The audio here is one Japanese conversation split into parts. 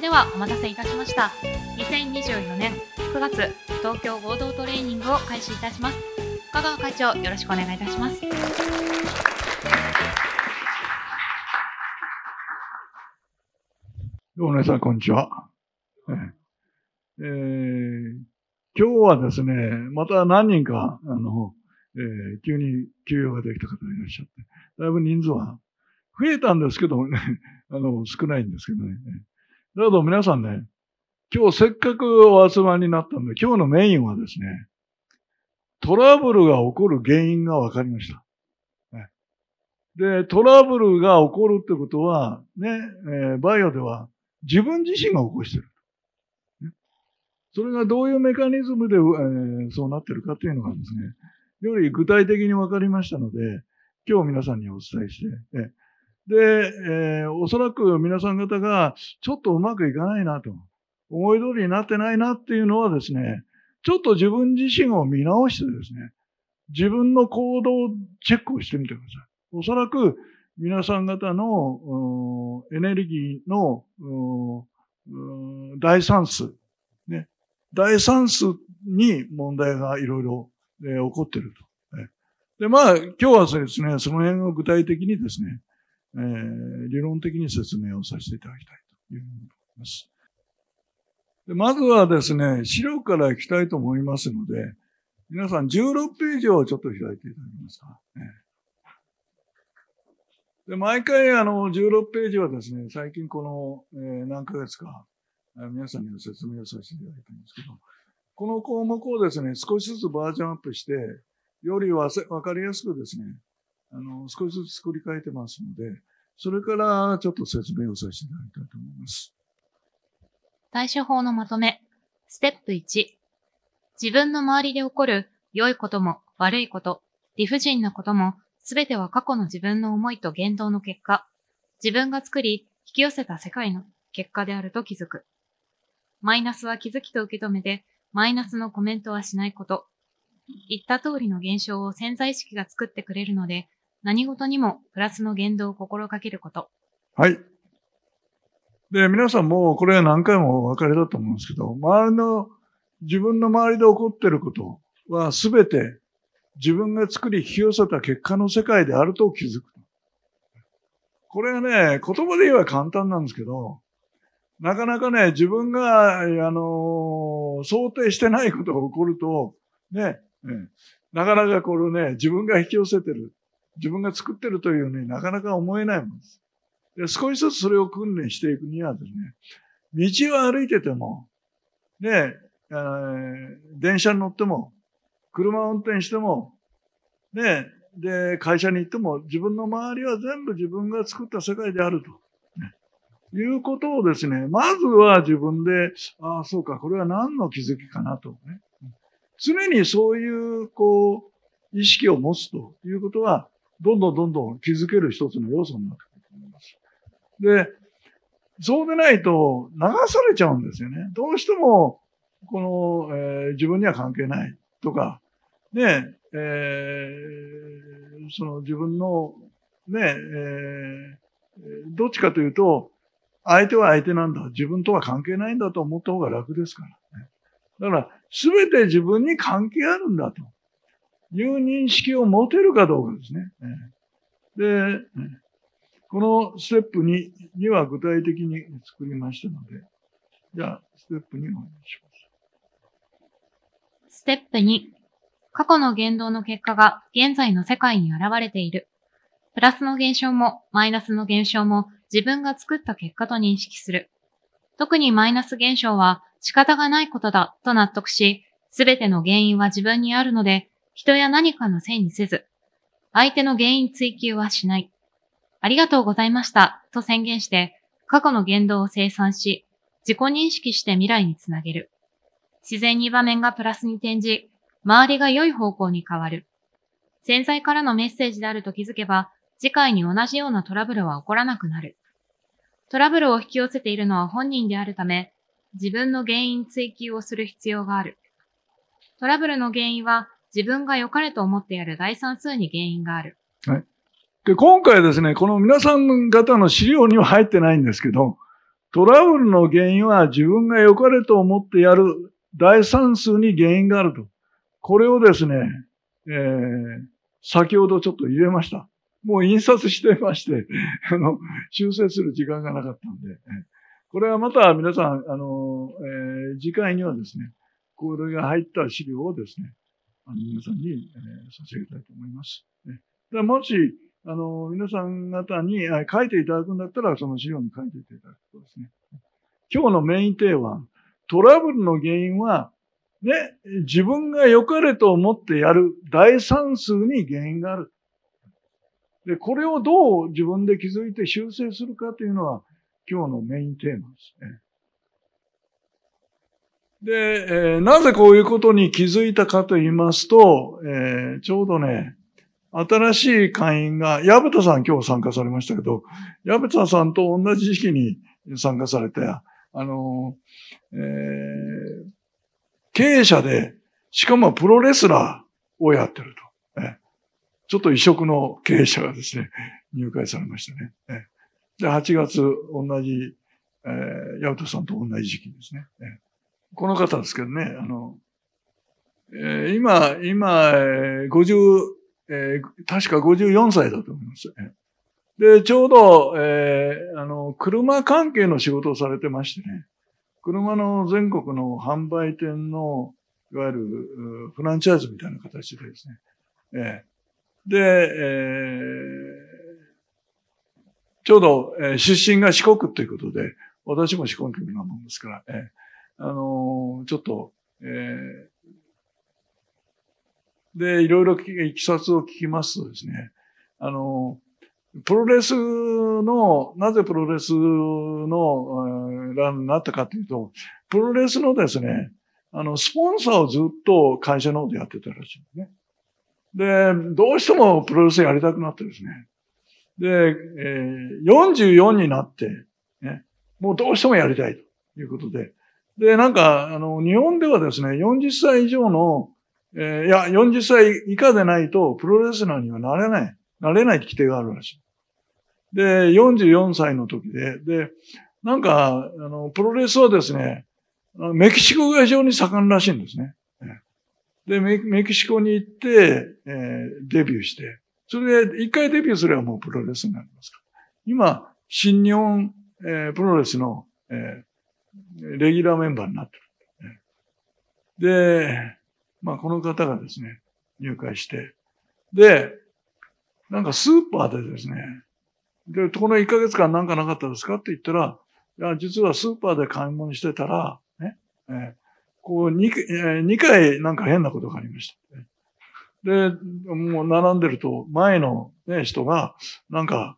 ではお待たせいたしました。2024年9月東京合同トレーニングを開始いたします。香川会長、よろしくお願いいたします。 皆さん、こんにちは。今日はですね、また何人か、急に休養ができた方がいらっしゃって、だいぶ人数は増えたんですけどね、少ないんですけどね。だけど皆さんね、今日せっかくお集まりになったんで、今日のメインはですね、トラブルが起こる原因が分かりました。で、トラブルが起こるってことは、ね、バイオでは自分自身が起こしてる。それがどういうメカニズムで、そうなってるかっていうのがですね、より具体的に分かりましたので、今日皆さんにお伝えして、で、おそらく皆さん方がちょっとうまくいかないなと、思い通りになってないなっていうのはですね、ちょっと自分自身を見直してですね、自分の行動チェックをしてみてください。おそらく皆さん方のエネルギーの大算数、ね、大算数に問題がいろいろ起こっていると。で、今日はですね、その辺を具体的にですね、理論的に説明をさせていただきたいというふうに思います。で、まずはですね、資料からいきたいと思いますので、皆さん16ページをちょっと開いていただけますか。で、毎回16ページはですね、最近この、何ヶ月か、皆さんには説明をさせていただいてるんですけど、この項目をですね、少しずつバージョンアップして、よりわかりやすくですね、少しずつ作り変えてますので、それからちょっと説明をさせていただきたいと思います。 対処法のまとめ。ステップ1。自分の周りで起こる良いことも悪いこと、理不尽なことも、すべては過去の自分の思いと言動の結果、自分が作り引き寄せた世界の結果であると気づく。マイナスは気づきと受け止めて、マイナスのコメントはしないこと。言った通りの現象を潜在意識が作ってくれるので、何事にもプラスの言動を心がけること。 はい。で、皆さんもこれは何回もお分かりだと思うんですけど、自分の周りで起こっていることはすべて自分が作り引き寄せた結果の世界であると気づく。これはね、言葉で言えば簡単なんですけど、なかなかね、自分が、想定してないことが起こると、ね、なかなかこれね、自分が引き寄せてる、自分が作ってるというようになかなか思えないものです。で、少しずつそれを訓練していくにはですね、道を歩いてても、ね、電車に乗っても、車を運転しても、ね、で、会社に行っても、自分の周りは全部自分が作った世界であると。いうことをですね、まずは自分で、ああ、そうか、これは何の気づきかなとね。常にそういう、意識を持つということは、どんどん気づける一つの要素になってくると思います。で、そうでないと流されちゃうんですよね。どうしても、自分には関係ないとか、ね、その自分の、ね、どっちかというと、相手は相手なんだ。自分とは関係ないんだと思った方が楽ですからね。だから、すべて自分に関係あるんだという認識を持てるかどうかですね。で、このステップ2は具体的に作りましたので、じゃあ、ステップ2をお願いします。 ステップ2。過去の言動の結果が現在の世界に現れている。プラスの現象もマイナスの現象も自分が作った結果と認識する。特にマイナス現象は仕方がないことだと納得し、すべての原因は自分にあるので、人や何かのせいにせず、相手の原因追求はしない。ありがとうございましたと宣言して、過去の言動を清算し、自己認識して未来につなげる。自然に場面がプラスに転じ、周りが良い方向に変わる。潜在からのメッセージであると気づけば、次回に同じようなトラブルは起こらなくなる。トラブルを引き寄せているのは本人であるため、自分の原因追求をする必要がある。トラブルの原因は自分が良かれと思ってやる大算数に原因がある。 はい。で、今回ですね、この皆さん方の資料には入ってないんですけど、 トラブルの原因は自分が良かれと思ってやる第三数に原因があると。これをですね、先ほどちょっと入れました。もう印刷してまして、修正する時間がなかったんで、これはまた皆さん、次回にはですね、これが入った資料をですね、皆さんに、差し上げたいと思います。でもし、皆さん方に書いていただくんだったら、その資料に書いていただくことですね。今日のメインテーマ、トラブルの原因は、ね、自分が良かれと思ってやる第三数に原因がある。で、これをどう自分で気づいて修正するかというのは、今日のメインテーマですね。で、なぜこういうことに気づいたかと言いますと、ちょうどね、新しい会員が、矢蓋さん今日参加されましたけど、矢蓋さんと同じ時期に参加されて、経営者で、しかもプロレスラーをやってると。ちょっと異色の経営者がですね、入会されましたね。で、8月、同じ、矢蓋さんと同じ時期ですね。この方ですけどね、今、50、確か54歳だと思います。で、ちょうど、車関係の仕事をされてましてね、車の全国の販売店の、いわゆるフランチャイズみたいな形でですね、で、ちょうど、出身が四国ということで、私も四国なもんですから、ちょっと、で、いろいろいきさつを聞きますとですね、プロレスの、なぜプロレスのランになったかというと、プロレスのですね、スポンサーをずっと会社の方でやってたらしいんですね。で、どうしてもプロレスやりたくなってですね。で、44になって、ね、もうどうしてもやりたいということで。で、なんか、日本ではですね、40歳以上の、40歳以下でないとプロレスラーにはなれない規定があるらしい。で、44歳の時で、なんか、プロレスはですね、メキシコが非常に盛んらしいんですね。で、メキシコに行って、デビューして、それで一回デビューすればもうプロレスになりますから。今、新日本、プロレスの、レギュラーメンバーになってる。で、まあこの方がですね、入会して、で、なんかスーパーでですね、で、この1ヶ月間なんかなかったですかって言ったら、いや、実はスーパーで買い物してたら、ね、こう2回なんか変なことがありました。で、もう並んでると、前の、ね、人が、なんか、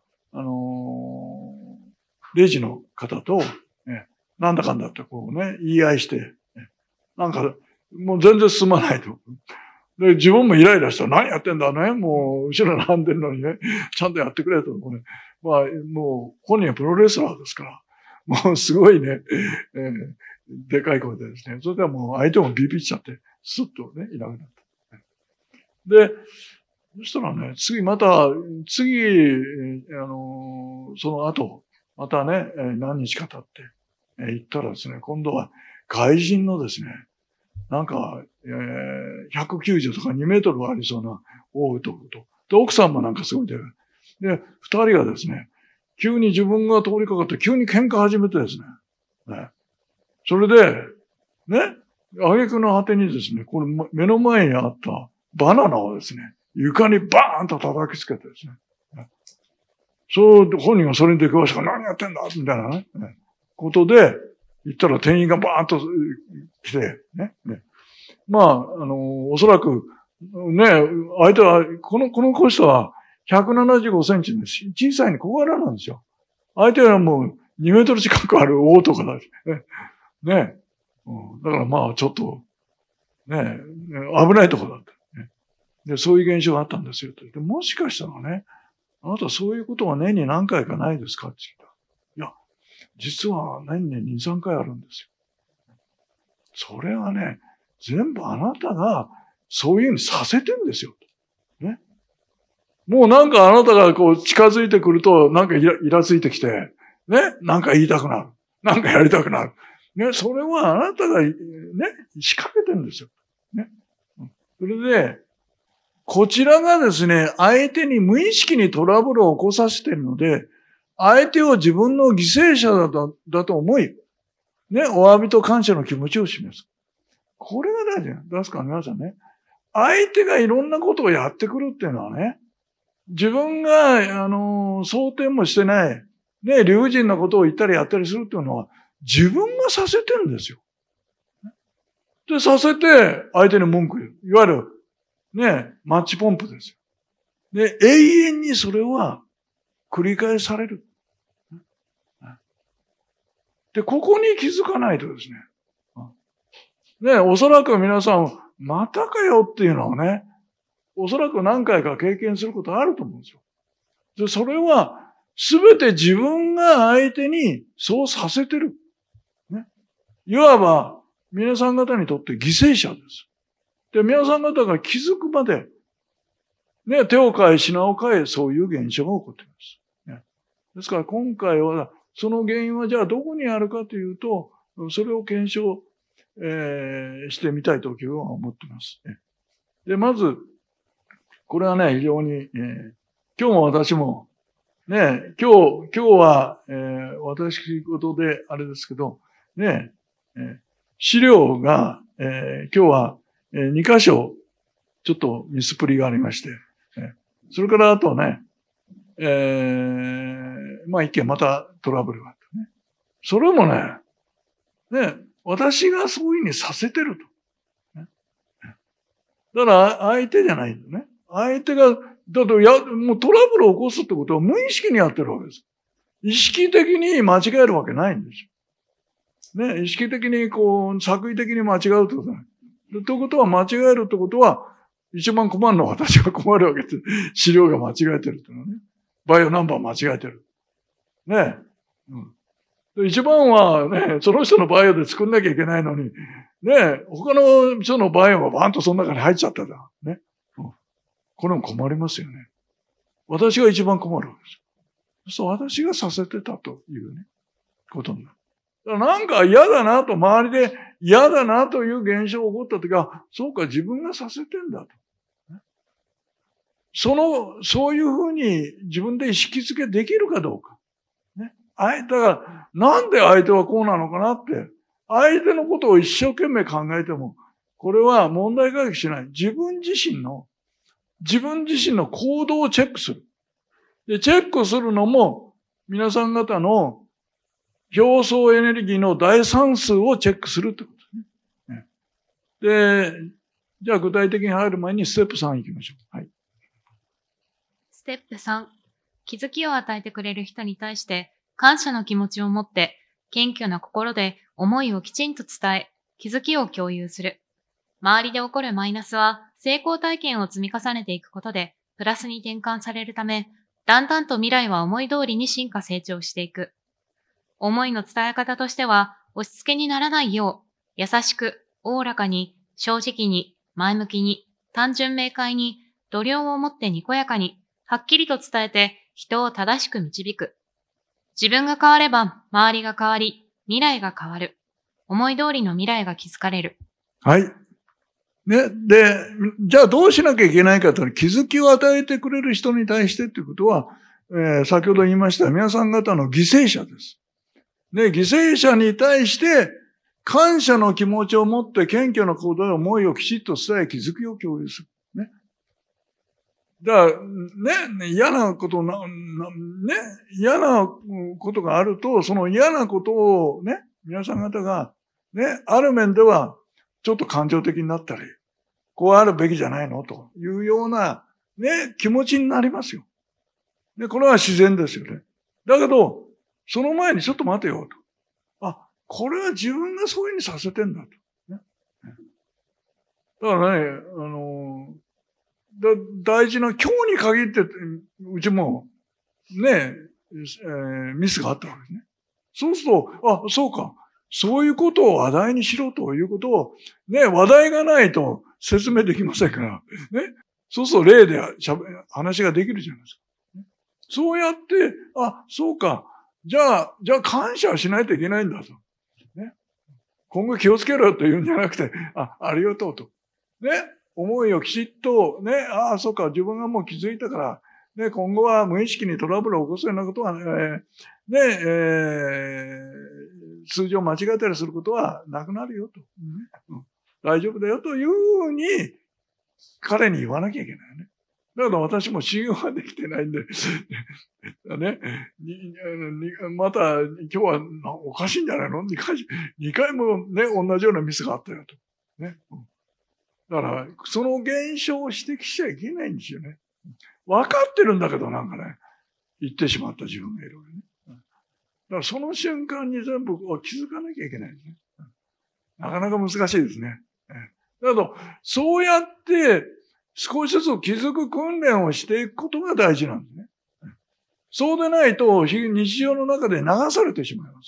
レジの方と、なんだかんだってこうね、言い合いして、なんか、もう全然進まないと。で、自分もイライラしたら何やってんだね。もう、後ろ並んでるのにね、ちゃんとやってくれと。これまあ、もう、本人はプロレスラーですから、もうすごいね、でかい声でですね、それではもう相手もビビっちゃって、スッとね、いなくなった。で、そしたらね、次、その後、またね、何日か経って、行ったらですね、今度は外人のですね、なんか、190とか2メートルはありそうな大男と。で、奥さんもなんかすごいで。で、二人がですね、急に自分が通りかかって急に喧嘩始めてですね。それで、ね、挙句の果てにですね、これ目の前にあったバナナをですね、床にバーンと叩きつけてですね。本人がそれに出くわしたから何やってんだみたいなね、ことで、言ったら店員がバーンと来て、ね。まあ、おそらく、ね、相手は、この人は175センチですし、小さいに小柄なんですよ。相手はもう2メートル近くある大男だし、ね。だからまあ、ちょっと、ね、危ないとこだった、ね。で、そういう現象があったんですよ。で、もしかしたらね、あなたそういうことは年に何回かないですかって聞いた。いや、実は年に2、3回あるんですよ。それはね、全部あなたがそういうふうにさせてんですよ。ね。もうなんかあなたがこう近づいてくると、なんかイラついてきて、ね、なんか言いたくなる。 なんかやりたくなる。ね、それはあなたがね、仕掛けてるんですよ。ね。それで、こちらがですね、相手に無意識にトラブルを起こさせているので、相手を自分の犠牲者だと思い、ね、お詫びと感謝の気持ちを示す。これが大事なんですから皆さんね。相手がいろんなことをやってくるっていうのはね、自分が、想定もしてない、ね、理不尽なことを言ったりやったりするっていうのは、自分がさせてるんですよ。で、させて、相手に文句言う。いわゆる、ね、マッチポンプですよ。で、永遠にそれは繰り返される。で、ここに気づかないとですね。ね、おそらく皆さん、またかよっていうのはね、おそらく何回か経験することあると思うんですよ。で、それは、すべて自分が相手にそうさせてる。ね。いわば、皆さん方にとって犠牲者です。で、皆さん方が気づくまで、ね、手を変え、品を変え、そういう現象が起こっています。ね、ですから今回は、その原因はじゃあどこにあるかというと、それを検証、してみたいと今日は思っています。で、まず、これはね、非常に、今日も私も、ね、今日は、私事であれですけど、ね、資料が、今日は、2箇所、ちょっとミスプリがありまして、それからあとね、まあ一件またトラブルがあったね。それもね、私がそういうふうにさせてると。ね、だから相手じゃないんだね。相手が、だってもうトラブルを起こすってことは無意識にやってるわけです。意識的に間違えるわけないんですよ。ね、意識的に作為的に間違うってことない。ということは間違えるってことは、一番困るのは私が困るわけです。資料が間違えてるっていうのはね。バイオナンバー間違えてる。ね。うん、一番はね、その人のバイオで作んなきゃいけないのに、ね、他の人のバイオがバーンとその中に入っちゃったじゃん。ね。これも困りますよね。私が一番困るわけです。そう、私がさせてたというね、ことになる。だからなんか嫌だなと、周りで嫌だなという現象が起こったときは、そうか、自分がさせてんだと。そういうふうに自分で意識づけできるかどうか。ね。だから、なんで相手はこうなのかなって、相手のことを一生懸命考えても、これは問題解決しない。自分自身の行動をチェックする。で、チェックするのも、皆さん方の表層エネルギーの大算数をチェックするってことですね。で、じゃあ具体的に入る前にステップ3行きましょう。はい。 ステップ3、気づきを与えてくれる人に対して感謝の気持ちを持って、謙虚な心で思いをきちんと伝え、気づきを共有する。周りで起こるマイナスは成功体験を積み重ねていくことでプラスに転換されるため、だんだんと未来は思い通りに進化成長していく。思いの伝え方としては、押し付けにならないよう、優しく、おおらかに、正直に、前向きに、単純明快に、度量を持ってにこやかに、はっきりと伝えて人を正しく導く。自分が変われば周りが変わり、未来が変わる。思い通りの未来が築かれる。 はい。ね。で、じゃあどうしなきゃいけないかというと、気づきを与えてくれる人に対してということは、先ほど言いました皆さん方の犠牲者です。ね、犠牲者に対して感謝の気持ちを持って謙虚な行動や思いをきちっと伝え気づきを共有する。ね。だからね、嫌なことがあると、その嫌なことをね、皆さん方がね、ある面ではちょっと感情的になったり、こうあるべきじゃないのというようなね、気持ちになりますよ。で、これは自然ですよね。だけど、その前にちょっと待てよと。あ、これは自分がそういうふうにさせてんだと。ね、だからね、大事な今日に限って、うちもね、ミスがあったわけですね。そうすると、あ、そうか。そういうことを話題にしろということを、ね、話題がないと説明できませんから、ね。そうすると例で話ができるじゃないですか。そうやって、あ、そうか。 じゃあ感謝しないといけないんだと。ね。今後気をつけろと言うんじゃなくて、ありがとうと。ね。思いをきちっと、ね、そうか、自分がもう気づいたから、ね、今後は無意識にトラブルを起こすようなことは、数字を間違えたりすることはなくなるよと。大丈夫だよというふうに、彼に言わなきゃいけないよね。だから私も信用ができてないんで、ね、また今日はおかしいんじゃないの ?2 回もね、同じようなミスがあったよと。ね。だから、その現象を指摘しちゃいけないんですよね。分かってるんだけどなんかね、言ってしまった自分がいるわけね。だからその瞬間に全部気づかなきゃいけないんですね。なかなか難しいですね。だけど、そうやって少しずつ気づく訓練をしていくことが大事なんですね。そうでないと日常の中で流されてしまいます。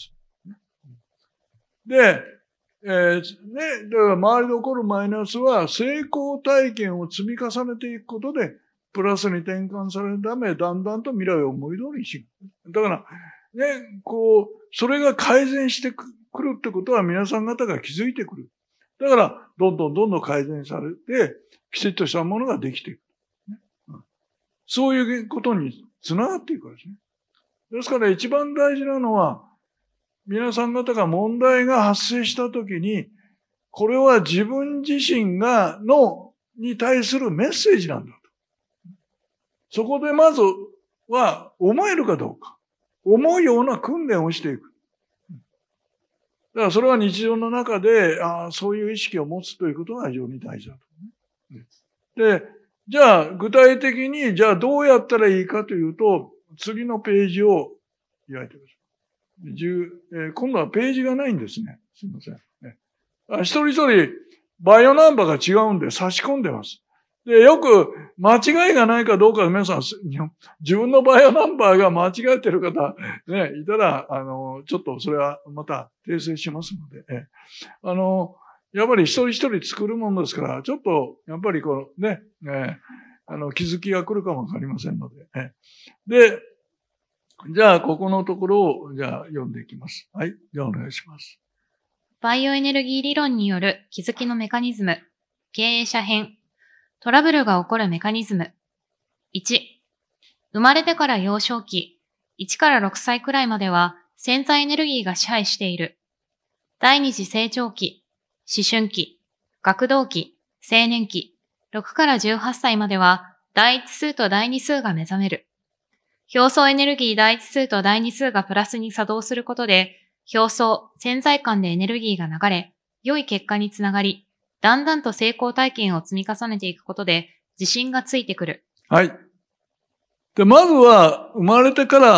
で、だから周りで起こるマイナスは成功体験を積み重ねていくことでプラスに転換されるため、だんだんと未来を思い通りにしていく。だから、ね、それが改善してくるってことは皆さん方が気づいてくる。だから、どんどん改善されて、きちっとしたものができていく。そういうことにつながっていくわけですね。ですから一番大事なのは、皆さん方が問題が発生したときに、これは自分自身に対するメッセージなんだと。そこでまずは思えるかどうか。思うような訓練をしていく。だからそれは日常の中で、そういう意識を持つということが非常に大事だと。で、じゃあ具体的に、じゃあどうやったらいいかというと、次のページを開いてください。今度はページがないんですね。すいません。一人一人バイオナンバーが違うんで差し込んでます。で、よく間違いがないかどうか皆さん、自分のバイオナンバーが間違えてる方、ね、いたら、ちょっとそれはまた訂正しますので、やっぱり一人一人作るものですから、ちょっと、やっぱり気づきが来るかもわかりませんので、で、じゃあ、ここのところを、じゃあ、読んでいきます。はい。じゃあ、お願いします。 バイオエネルギー理論による気づきのメカニズム、経営者編、トラブルが起こるメカニズム。1、生まれてから幼少期、1から6歳くらいまでは潜在エネルギーが支配している。第二次成長期、思春期、学童期、青年期、6から18歳までは第一数と第二数が目覚める。表層エネルギー第一数と第二数がプラスに作動することで、表層、潜在間でエネルギーが流れ、良い結果につながり、だんだんと成功体験を積み重ねていくことで、自信がついてくる。 はい。で、まずは、生まれてから、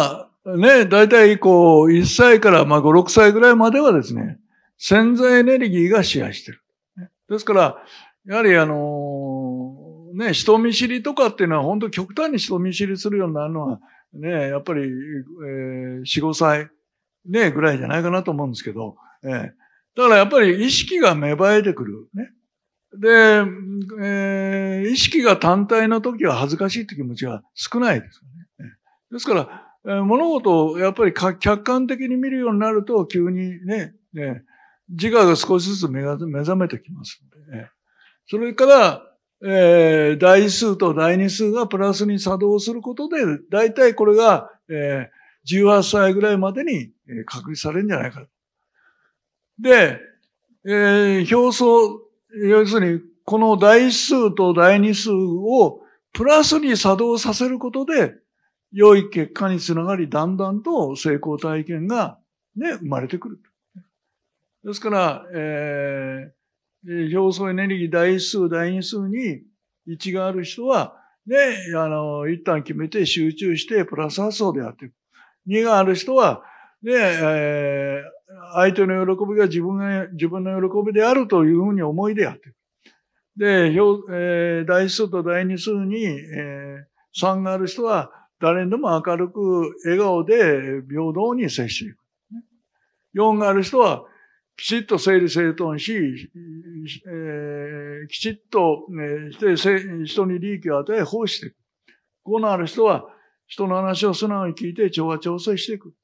ね、だいたい1歳から5、6歳ぐらいまではですね、潜在エネルギーが支配してる。ですから、やはり人見知りとかっていうのは、本当極端に人見知りするようになるのは、ね、やっぱり、4、5歳、ね、ぐらいじゃないかなと思うんですけど、だからやっぱり意識が芽生えてくる。ね。で、意識が単体の時は恥ずかしいって気持ちが少ないですよね。ですから、物事をやっぱり客観的に見るようになると、急にね、自我が少しずつ目覚めてきますので、それから、第一数と第二数がプラスに作動することで、大体これが、18歳ぐらいまでに確立されるんじゃないか。で、表層、要するに、この第一数と第二数をプラスに作動させることで、良い結果につながり、だんだんと成功体験がね、生まれてくる。ですから、表層エネルギー第一数、第二数に1がある人は、ね、一旦決めて集中してプラス発想でやっていく。2がある人は、ね、相手の喜びが自分の喜びであるというふうに思いでやっていく。で、第一数と第二数に、3がある人は、誰にでも明るく笑顔で平等に接していく。4がある人は、きちっと整理整頓し、きちっと、して人に利益を与え奉仕していく。5のある人は、人の話を素直に聞いて調和調整していく。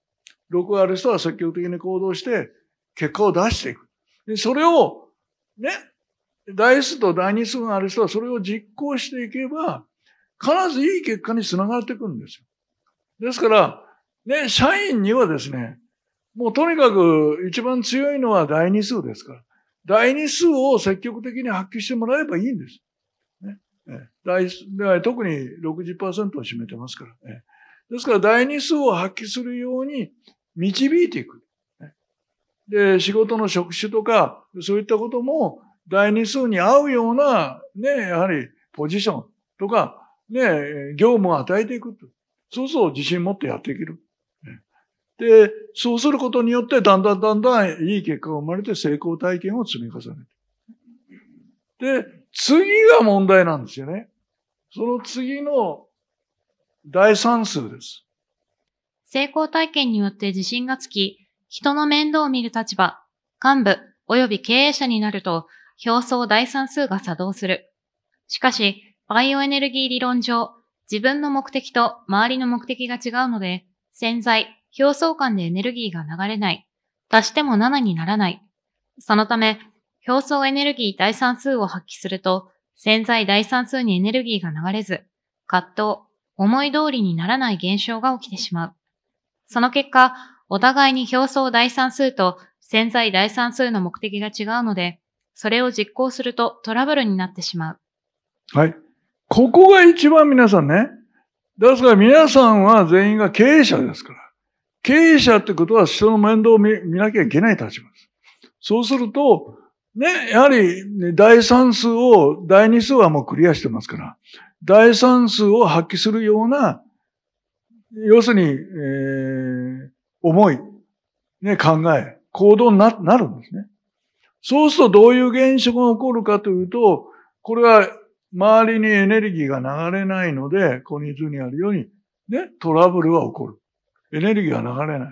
6がある人は積極的に行動して結果を出していく。でそれを、ね、大数と第二数がある人はそれを実行していけば、必ずいい結果につながっていくんですよ。ですから、ね、社員にはですね、もうとにかく一番強いのは第二数ですから、第二数を積極的に発揮してもらえばいいんです。ね、特に 60% を占めてますから、ね。ですから第二数を発揮するように導いていく。で、仕事の職種とか、そういったことも第二数に合うような、ね、やはりポジションとか、ね、業務を与えていくと。そうすると自信持ってやっていける。で、そうすることによってだんだんいい結果が生まれて成功体験を積み重ねる。で、次が問題なんですよね。その次の第三数です。 成功体験によって自信がつき、人の面倒を見る立場、幹部及び経営者になると、表層第三数が作動する。しかし、バイオエネルギー理論上、自分の目的と周りの目的が違うので、潜在、表層間でエネルギーが流れない。足しても7にならない。そのため、表層エネルギー第三数を発揮すると、潜在第三数にエネルギーが流れず、葛藤、思い通りにならない現象が起きてしまう。その結果、お互いに表層第三数と潜在第三数の目的が違うので、それを実行するとトラブルになってしまう。 はい。ここが一番皆さんね。ですから皆さんは全員が経営者ですから。経営者ってことは人の面倒を見なきゃいけない立場です。そうすると、ね、やはり第三数を、第二数はもうクリアしてますから、第三数を発揮するような、要するに、思い、ね、考え、行動になるんですね。そうするとどういう現象が起こるかというと、これは周りにエネルギーが流れないので、ここに図にあるように、ね、トラブルが起こる。エネルギーが流れない。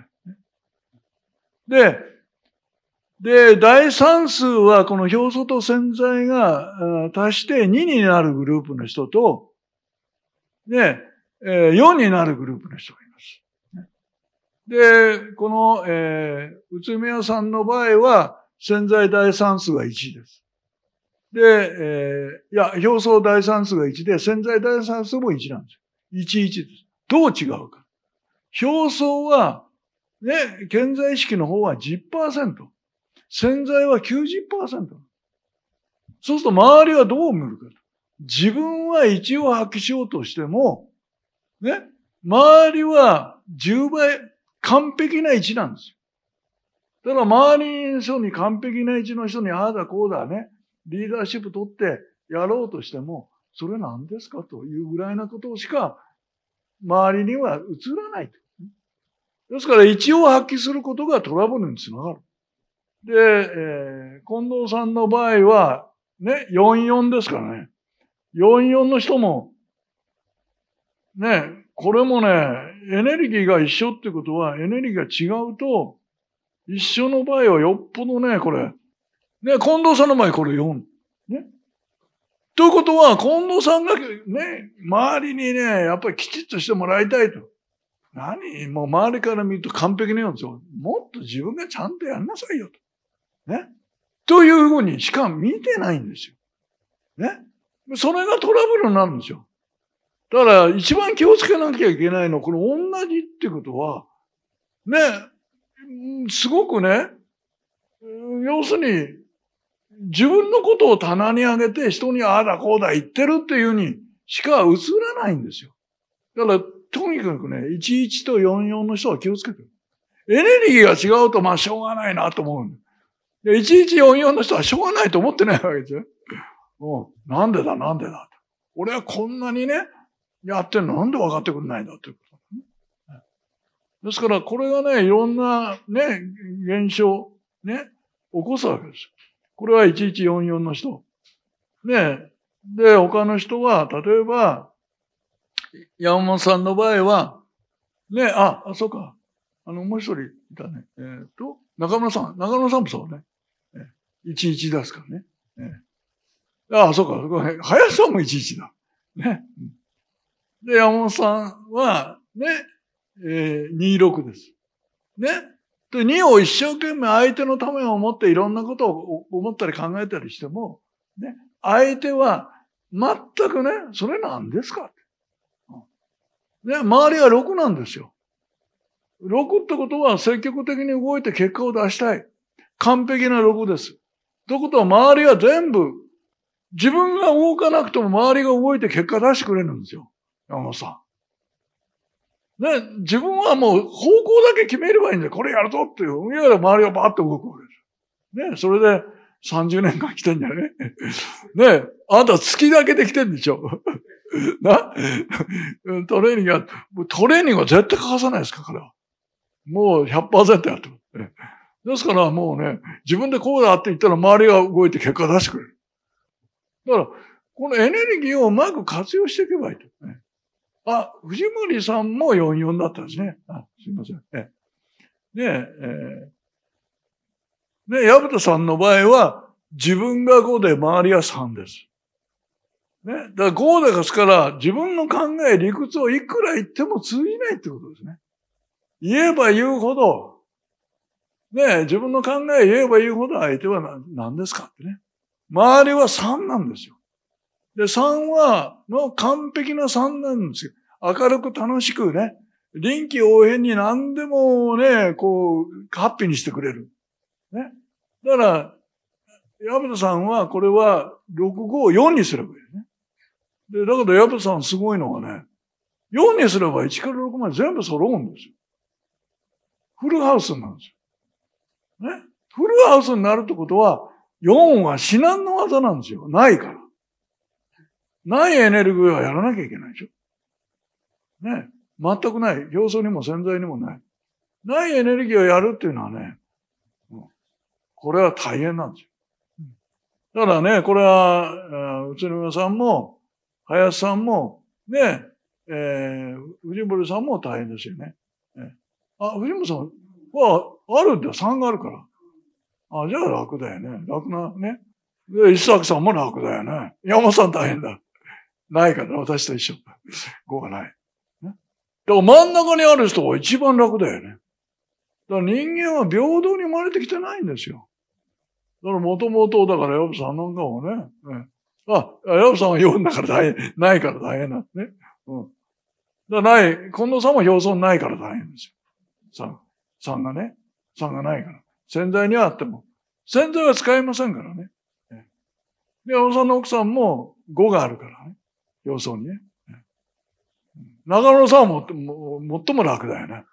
で、第三数はこの表素と潜在が足して2になるグループの人と、ね、4になるグループの人がいます。で、この、宇都宮さんの場合は、潜在第三数が1です。で、表層第三数が1で、潜在第三数も1なんですよ。11です。どう違うか。表層は、ね、顕在意識の方は 10%。潜在は 90%。そうすると周りはどう見るか。自分は1を発揮しようとしても、ね、周りは10倍、完璧な1なんですよ。だから周りの人に完璧な1の人にああだこうだね、リーダーシップ取ってやろうとしても、それ何ですかというぐらいなことしか周りには映らない。ですから1を発揮することがトラブルにつながる。で、近藤さんの場合は、ね、44ですからね。44の人も、ね、これもね、エネルギーが一緒ってことは、エネルギーが違うと、一緒の場合はよっぽどね、これ。ね、近藤さんの場合これ4。ね。ということは、近藤さんがね、周りにね、やっぱりきちっとしてもらいたいと。もう周りから見ると完璧なようですよ。もっと自分がちゃんとやんなさいよと。ね。というふうにしか見てないんですよ。ね。それがトラブルになるんですよ。だから一番気をつけなきゃいけないのは、この同じってことは、ね、すごくね、要するに、自分のことを棚に上げて人にああだこうだ言ってるっていうにしか映らないんですよ。だから、とにかくね、11と44の人は気をつけてる。エネルギーが違うと、まあ、しょうがないなと思うんで。1144の人はしょうがないと思ってないわけですよ。なんでだ。俺はこんなにね、やってんのなんで分かってくれないんだっていうこと。ですから、これがね、いろんなね、現象、ね、起こすわけですよ。これは1144の人。ね。で、他の人は、例えば、山本さんの場合は、ね、そうか。もう一人いたね。中村さんもそうね。11ですからね。そうか。林さんも11だ。ね。で、山本さんは、ね、26です。 ね。で、2を一生懸命相手のためを思っていろんなことを思ったり考えたりしても、ね。相手は全くね、それなんですかって。ね。周りは6なんですよ。6ってことは積極的に動いて結果を出したい。完璧な6です。ということは周りは全部、自分が動かなくても周りが動いて結果出してくれるんですよ。山本さん。ね、自分はもう方向だけ決めればいいんだよ。これやるぞっていう。いやいや周りがバーッと動くわけです。ね、それで30年間来てんじゃねね、あなた月だけで来てんでしょ。なトレーニングは絶対欠かさないですか、彼は。もう 100% やってる。ですからもうね、自分でこうだって言ったら周りが動いて結果出してくれる。だから、このエネルギーをうまく活用していけばいいと。あ、藤森さんも44だったんですね。すいません。で、矢蓋さんの場合は、自分が5で周りは3です。ね。だから5ですから、自分の考え、理屈をいくら言っても通じないってことですね。言えば言うほど、ね、自分の考え言えば言うほど相手は何ですかってね。周りは3なんですよ。で、3は、完璧な3なんですよ。明るく楽しくね、臨機応変に何でもね、こう、ハッピーにしてくれる。ね。だから、矢蓋さんは、これは、6、5、4にすればいいね。で、だけど矢蓋さんすごいのはね、4にすれば1から6まで全部揃うんですよ。フルハウスになるんですよ。ね。フルハウスになるってことは、4は至難の技なんですよ。ないから。ないエネルギーはやらなきゃいけないでしょ。ね。全くない。表層にも潜在にもない。ないエネルギーをやるっていうのはね、これは大変なんですよ。だからね、これは、宇都宮さんも、林さんも、ね、藤森さんも大変ですよね。藤森さんはあるんだよ。3があるから。じゃあ楽だよね。楽なね。で、石崎さんも楽だよね。山本さん大変だ。ないから、私と一緒。5がない。ね。だから真ん中にある人が一番楽だよね。だから人間は平等に生まれてきてないんですよ。だからもともと、だからヤブさんなんかもね。ヤブさんは4だから大変、ないから大変なんですね。だからない、近藤さんも表層ないから大変ですよ。3がね。3がないから。潜在にはあっても。潜在は使えませんからね。で、山本さんの奥さんも5があるからね。表層にね。中野さんは最も楽だよね。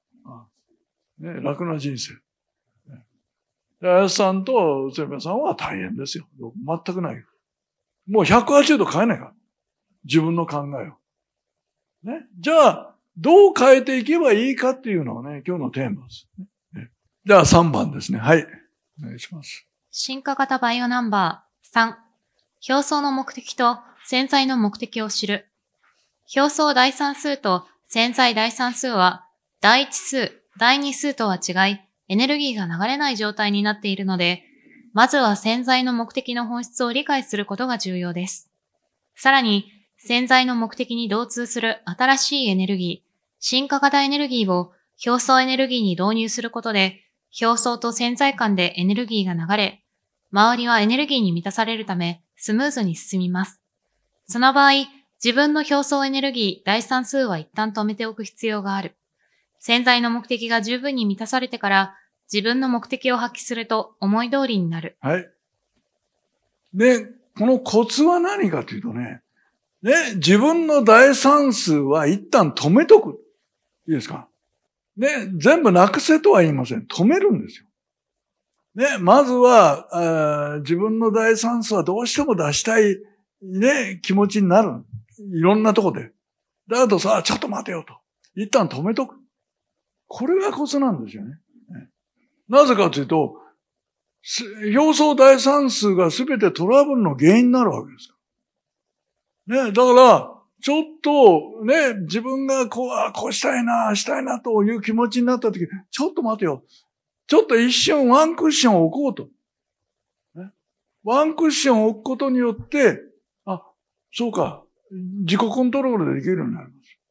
楽な人生。林さんと宇都宮さんは大変ですよ。全くない。もう180度変えないから。自分の考えを。ね。じゃあ、どう変えていけばいいかっていうのがね、今日のテーマです。じゃあ3番ですね。はい。お願いします。 進化型バイオナンバー3。表層の目的と潜在の目的を知る。表層第3数と潜在第3数は、第1数、第2数とは違い、エネルギーが流れない状態になっているので、まずは潜在の目的の本質を理解することが重要です。さらに、潜在の目的に同通する新しいエネルギー、進化型エネルギーを表層エネルギーに導入することで、表層と潜在間でエネルギーが流れ、周りはエネルギーに満たされるため、スムーズに進みます。その場合、自分の表層エネルギー第3数は一旦止めておく必要がある。潜在の目的が十分に満たされてから、自分の目的を発揮すると思い通りになる。 はい。で、このコツは何かというとね、自分の第3数は一旦止めとく。いいですか？全部なくせとは言いません。止めるんですよ。まずは、自分の第3数はどうしても出したい、気持ちになる。いろんなとこで。だけどさ、ちょっと待てよと。一旦止めとく。これがコツなんですよね。なぜかというと、表層第3数が全てトラブルの原因になるわけですから。だから、ちょっと、自分がこうしたいなという気持ちになったとき、ちょっと待てよ。ちょっと一瞬ワンクッションを置こうと。ワンクッションを置くことによって、そうか、自己コントロールでできるようになります。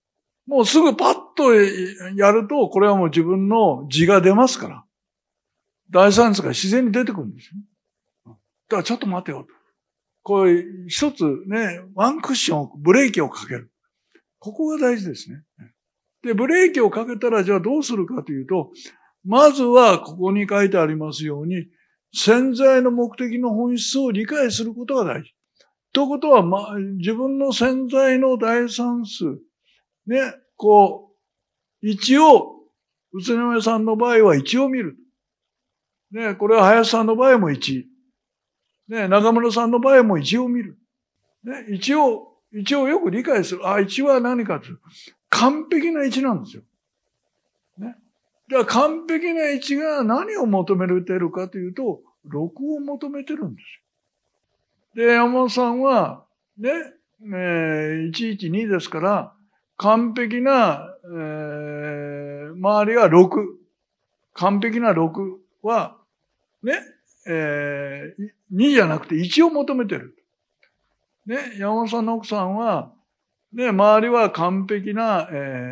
もうすぐパッとやると、これはもう自分の字が出ますから。第三数が自然に出てくるんですよ。だからちょっと待てよと。こういう一つね、ワンクッション、ブレーキをかける。ここが大事ですね。で、ブレーキをかけたらじゃあどうするかというと、まずはここに書いてありますように、潜在の目的の本質を理解することが大事。ということは、自分の潜在の第三数、ね、1を、宇都宮さんの場合は1を見る。ね、これは林さんの場合も1。ね、中村さんの場合も1を見る。ね、1をよく理解する。1は何かという。完璧な1なんですよ。ね。じゃあ完璧な1が何を求めているかというと、6を求めてるんですよ。で、山本さんは、ね、112ですから、完璧な、周りは6。完璧な6は、ね、2じゃなくて1を求めてる。ね、山本さんの奥さんは、ね、周りは完璧な、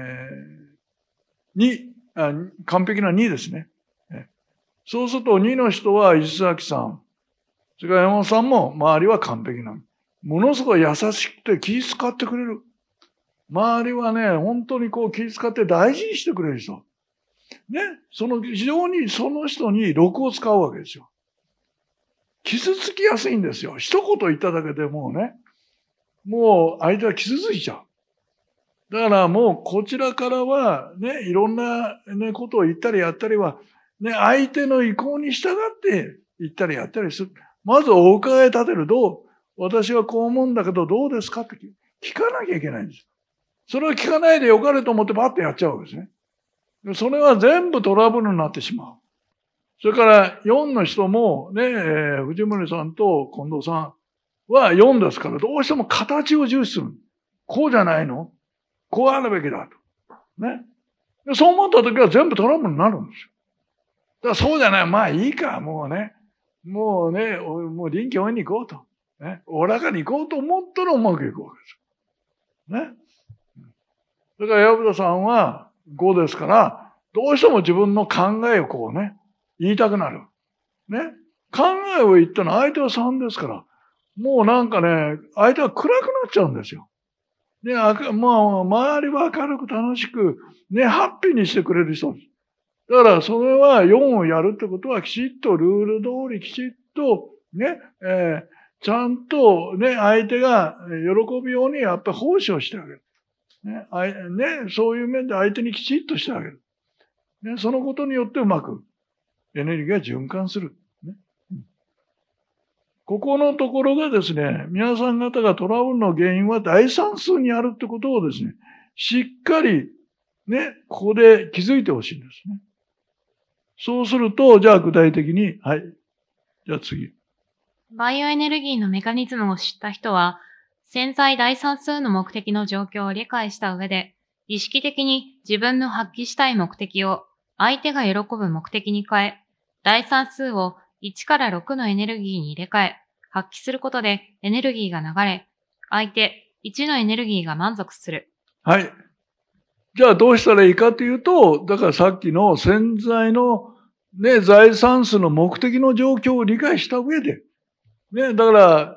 完璧な2ですね。そうすると2の人は石崎さん。それから山本さんも周りは完璧なの。ものすごい優しくて気遣ってくれる。周りはね、本当に気遣って大事にしてくれる人。ね、非常にその人に6を使うわけですよ。傷つきやすいんですよ。一言言っただけでもうね、もう相手は傷ついちゃう。だからもうこちらからはね、いろんなね、ことを言ったりやったりは、ね、相手の意向に従って言ったりやったりする。まずお伺い立てる。私はこう思うんだけどどうですかって聞かなきゃいけないんです。それを聞かないでよかれと思ってバッてやっちゃうわけですね。それは全部トラブルになってしまう。それから4の人もね、藤森さんと近藤さんは4ですから、どうしても形を重視する。こうじゃないの？こうあるべきだと。ね。そう思った時は全部トラブルになるんですよ。だからそうじゃない。まあいいか、もうね、もう臨機応変に行こうと。ね。おおらかに行こうと思ったらうまくいくわけですよ。ね。だから矢蓋さんは5ですから、どうしても自分の考えを言いたくなる。ね。考えを言ったのは相手は3ですから、もうなんかね、相手は暗くなっちゃうんですよ。ね、もう周りは明るく楽しく、ね、ハッピーにしてくれる人です。だからそれは4をやるってことはきちっとルール通りきちっとね、ちゃんとね、相手が喜ぶようにやっぱり奉仕をしてあげる。ね、そういう面で相手にきちっとしてあげる。ね、そのことによってうまくエネルギーが循環する。ね、ここのところがですね、皆さん方がトラブルの原因は第三数にあるってことをですね、しっかりね、ここで気づいてほしいんですね。そうすると、じゃあ具体的に、はい。じゃあ次。 バイオエネルギーのメカニズムを知った人は、潜在第三数の目的の状況を理解した上で、意識的に自分の発揮したい目的を相手が喜ぶ目的に変え、第三数を1から6のエネルギーに入れ替え、発揮することでエネルギーが流れ、相手1のエネルギーが満足する。 はい。じゃあどうしたらいいかというと、だからさっきの潜在のね、財産数の目的の状況を理解した上で、ね、だから、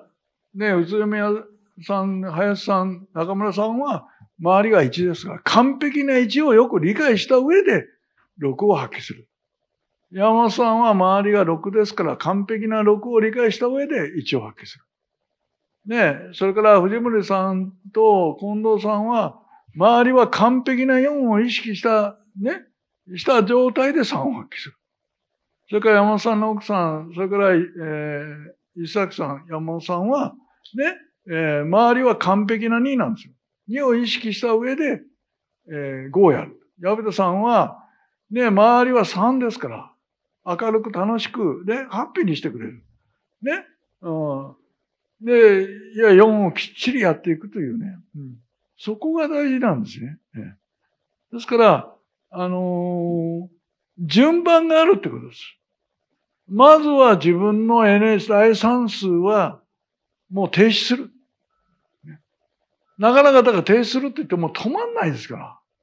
ね、宇都宮さん、林さん、中村さんは、周りが1ですが、完璧な1をよく理解した上で、6を発揮する。山本さんは周りが6ですから、完璧な6を理解した上で1を発揮する。ね、それから藤森さんと近藤さんは、周りは完璧な4を意識した、した状態で3を発揮する。それから山本さんの奥さん、それから、石崎さん、山本さんは、周りは完璧な2なんですよ。2を意識した上で、5をやる。矢部田さんは、周りは3ですから、明るく楽しく、ハッピーにしてくれる。ね。4をきっちりやっていくというね。そこが大事なんですね。ですから、順番があるってことです。まずは自分の NS 第三数はもう停止する。なかなかだから停止するって言っても止まんないですから。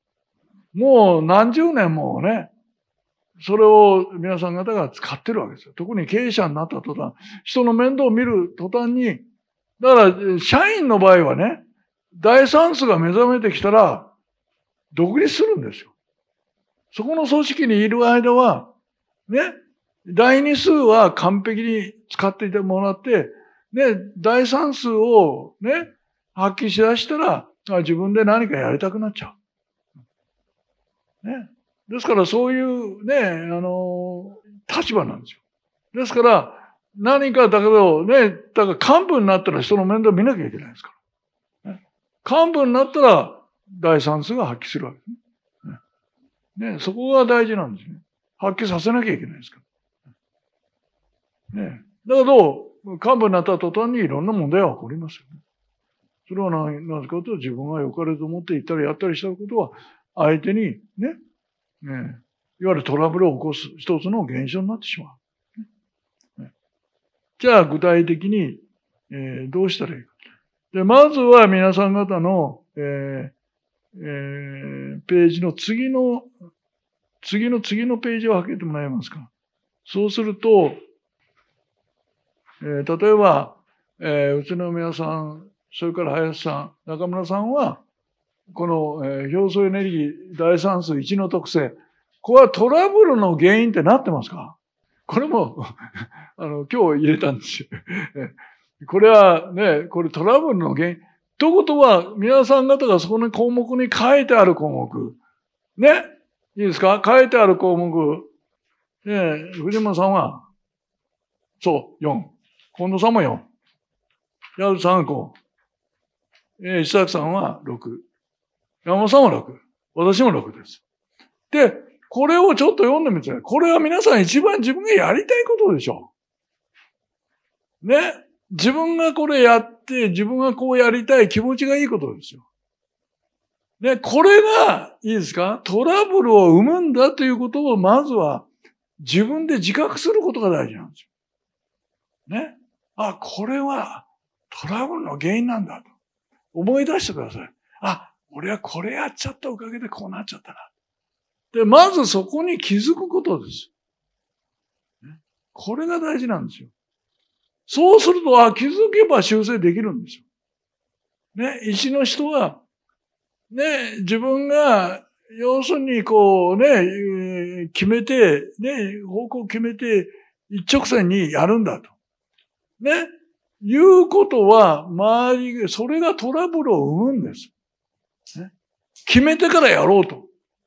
もう何十年もね、それを皆さん方が使ってるわけですよ。特に経営者になった途端、人の面倒を見る途端に、だから、社員の場合はね、第三数が目覚めてきたら、独立するんですよ。そこの組織にいる間は、ね、第二数は完璧に使っていてもらって、ね、第三数をね、発揮しだしたら、自分で何かやりたくなっちゃう。ね。ですからそういうね、立場なんですよ。ですから、何かだけどね、だから幹部になったら人の面倒見なきゃいけないですから。ね、幹部になったら第三数が発揮するわけですね。ね、そこが大事なんですね。発揮させなきゃいけないですから。ね。だけど、幹部になった途端にいろんな問題が起こりますよね。それは何かというと、自分が良かれと思って言ったりやったりしたことは、相手にね、いわゆるトラブルを起こす一つの現象になってしまう。じゃあ具体的に、どうしたらいいか。で、まずは皆さん方の、ページの次のページを開けてもらえますか。そうすると、例えば、宇都宮さん、それから林さん、中村さんは、この、表層エネルギー第三数1の特性。これはトラブルの原因ってなってますか？これも今日入れたんですよ。これはね、これトラブルの原因。ということは、皆さん方がそこの項目に書いてある項目。ね。いいですか？書いてある項目。藤間さんは、そう、4。近藤さんも4。矢田さんは5。石崎さんは6。山本さんは6。私も6です。で、これをちょっと読んでみて。これは皆さん一番自分がやりたいことでしょ。ね。自分がこれやって、自分がこうやりたい気持ちがいいことですよ。ね。これが、いいですか？トラブルを生むんだということを、まずは自分で自覚することが大事なんですよ。ね。あ、これはトラブルの原因なんだと。思い出してください。あ、俺はこれやっちゃったおかげでこうなっちゃったな。で、まずそこに気づくことです。これが大事なんですよ。そうすると、気づけば修正できるんですよ。ね、石の人は、ね、自分が、要するにこうね、決めて、ね、方向を決めて、一直線にやるんだと。ね、いうことは、周り、それがトラブルを生むんです。ね、決めてからやろうと。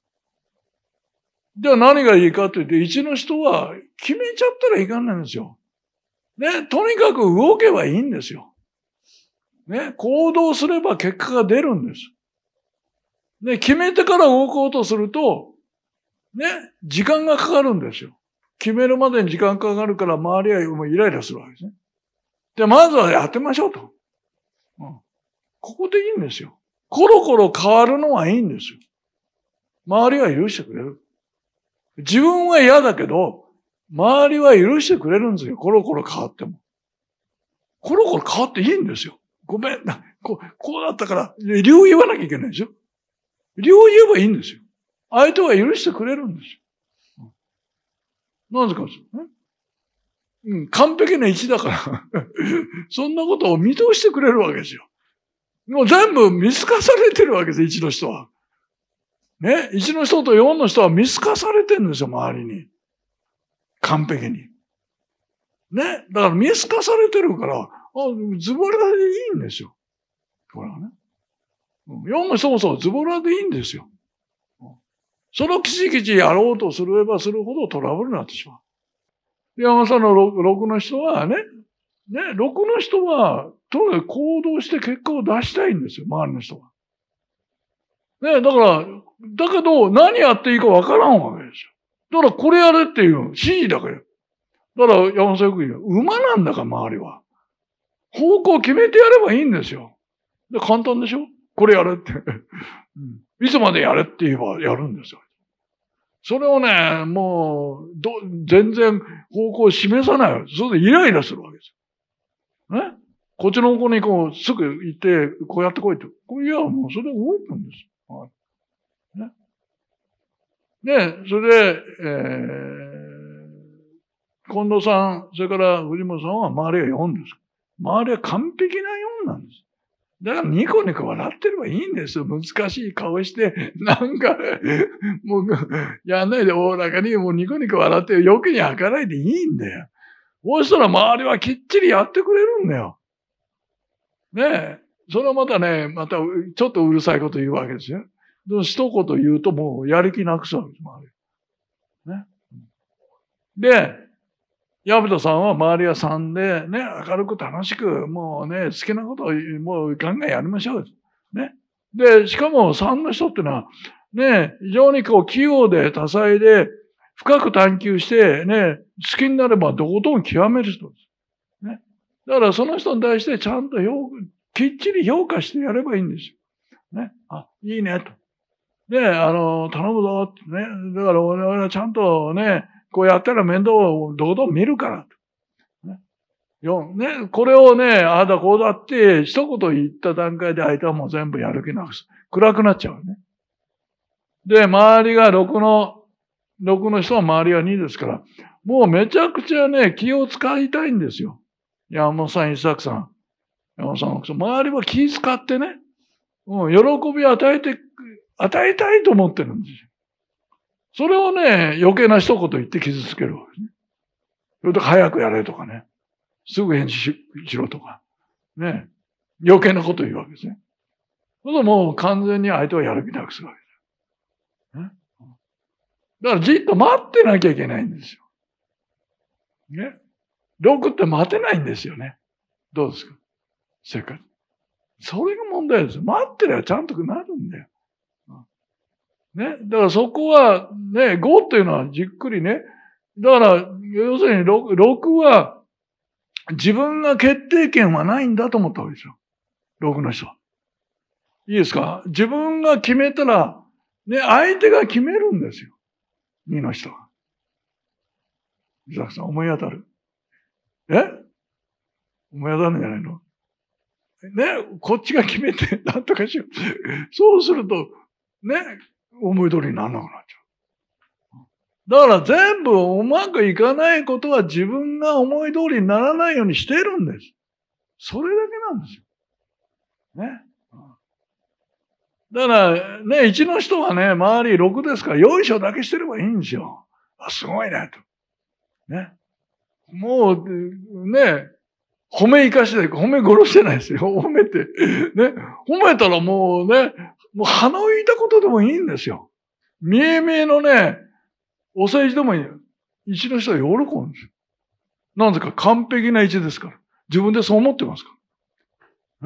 じゃあ何がいいかと言って、一の人は決めちゃったらいかんないんですよ。ね、とにかく動けばいいんですよ。ね、行動すれば結果が出るんです。ね、決めてから動こうとすると、ね、時間がかかるんですよ。決めるまでに時間かかるから周りはもうイライラするわけですね。で、まずはやってみましょうと。ここでいいんですよ。コロコロ変わるのはいいんですよ。周りは許してくれる。自分は嫌だけど、周りは許してくれるんですよ。コロコロ変わっても。コロコロ変わっていいんですよ。ごめん。こうだったから、理由言わなきゃいけないでしょ。理由言えばいいんですよ。相手は許してくれるんですよ。なぜかですよね。完璧な位置だからそんなことを見通してくれるわけですよ。もう全部見透かされてるわけです、1の人は。ね、1の人と4の人は見透かされてるんですよ、周りに。完璧に。ね、だから見透かされてるから、ズボラでいいんですよ。これはね。4の人もそう、ズボラでいいんですよ。そのきちきちやろうとすればするほどトラブルになってしまう。山さんの6の人はね、6の人は、とにかく行動して結果を出したいんですよ、周りの人は。ね、だけど、何やっていいかわからんわけですよ。だからこれやれっていう指示だから。だから山本さんよく言う、馬なんだから周りは。方向を決めてやればいいんですよ。で、簡単でしょ？これやれって。いつまでやれって言えばやるんですよ。それをね、もう、全然方向を示さない。それでイライラするわけですよ。ね？こっちの方向にこう、すぐ行って、こうやってこいって。いや、もうそれで動くんですよ。はい。ね。 ね、それで、近藤さん、それから藤本さんは周りが4です。周りは完璧な4なんです。だからニコニコ笑ってればいいんですよ。難しい顔して、なんか、もう、やんないでおおらかにもうニコニコ笑って、余計に開かないでいいんだよ。そうしたら周りはきっちりやってくれるんだよ。ねえ。それはまたね、またちょっとうるさいこと言うわけですよ。一言言うともうやる気なくすわけです、周り。ね。で、矢田さんは周りは3で、ね、明るく楽しく、もうね、好きなことをもうガンガンやりましょう。ね。で、しかも3の人ってのは、ね、非常にこう器用で多彩で、深く探求して、ね、好きになればどことん極める人です。ね。だからその人に対してちゃんときっちり評価してやればいいんですよ。ね。あ、いいね、と。で、頼むぞ、ってね。だから俺はちゃんとね、こうやったら面倒をどことん見るから。ね。ね、これをね、ああだこうだって一言言った段階で相手はもう全部やる気なくす。暗くなっちゃうね。で、周りが6の人は周りは2ですから、もうめちゃくちゃね、気を使いたいんですよ。山本さん、伊作さん。山本さん、周りは気使ってね、喜びを与えたいと思ってるんですよ。それをね、余計な一言言って傷つけるわけですね。それと早くやれとかね。すぐ返事しろとか。ね。余計なこと言うわけですね。それともう完全に相手はやる気なくするわけです。ね。だからじっと待ってなきゃいけないんですよ。ね。6って待てないんですよね。どうですか？生活。それが問題ですよ。待ってればちゃんとなるんだよ。ね。だからそこは、ね、5っていうのはじっくりね。だから、要するに6は、自分が決定権はないんだと思ったわけですよ。6の人は。いいですか？自分が決めたら、ね、相手が決めるんですよ。2の人は。伊沢さん、思い当たる？思い当たるんじゃないの？ね、こっちが決めて、なんとかしよう。そうすると、ね、思い通りにならなくなっちゃう。だから全部うまくいかないことは自分が思い通りにならないようにしてるんです。それだけなんですよ。ね。だからね、1の人はね、周り6ですから、よいしょだけしてればいいんですよ。あ、すごいね、と。ね。もう、ね、褒め生かして、褒め殺してないですよ。褒めて。ね。褒めたらもうね、もう鼻をいたことでもいいんですよ。見え見えのね、お世辞でもいい。1の人は喜ぶんですよ。なぜか完璧な1ですから。自分でそう思ってますから。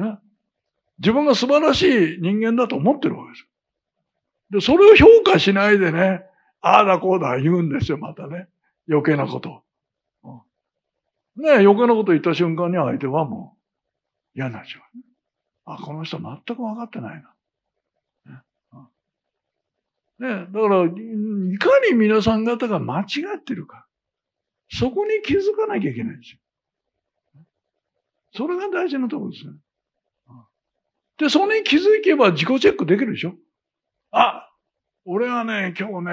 ね。自分が素晴らしい人間だと思ってるわけです。で、それを評価しないでね、ああだこうだ言うんですよ、またね。余計なことを。ね、余計なこと言った瞬間に相手はもう嫌になっちゃう。あ、この人全く分かってないな。ね、だから、いかに皆さん方が間違ってるか。そこに気づかなきゃいけないんですよ。それが大事なところですね。で、それに気づけば自己チェックできるでしょ。あ、俺はね、今日